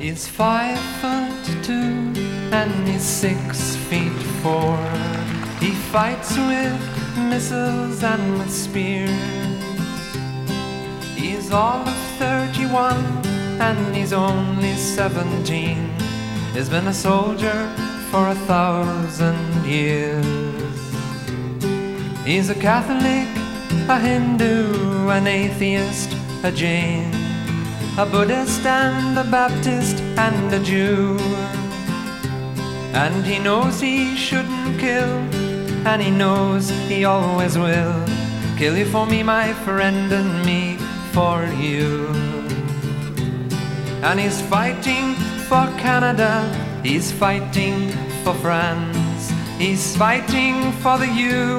He's 5'2" and he's 6'4". He fights with missiles and with spears. He's all of 31 and he's only 17. He's been a soldier for 1,000 years. He's a Catholic, a Hindu, an atheist, a Jain, a Buddhist and a Baptist and a Jew. And he knows he shouldn't kill, and he knows he always will kill you for me, my friend, and me for you. And he's fighting for Canada, he's fighting for France, he's fighting for the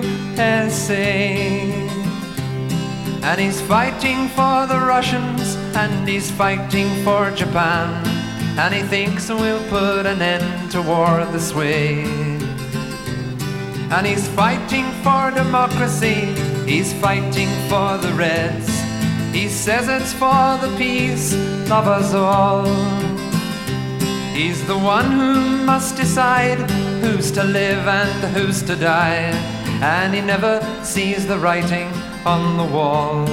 USA. And he's fighting for the Russians, and he's fighting for Japan. And he thinks we'll put an end to war this way. And he's fighting for democracy, he's fighting for the Reds. He says it's for the peace of us all. He's the one who must decide who's to live and who's to die. And he never sees the writing on the wall.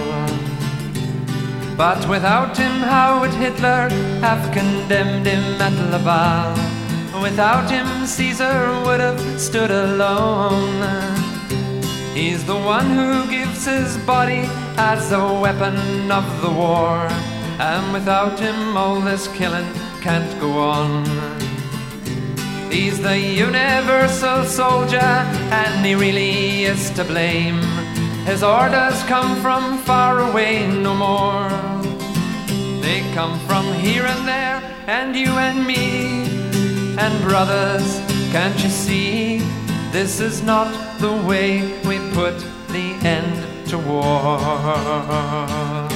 But without him, how would Hitler have condemned him at Laval? Without him, Caesar would have stood alone. He's the one who gives his body as a weapon of the war. And without him, all this killing can't go on. He's the universal soldier, and he really is to blame. His orders come from far away no more. They come from here and there, and you and me. And brothers, can't you see? This is not the way we put the end to war.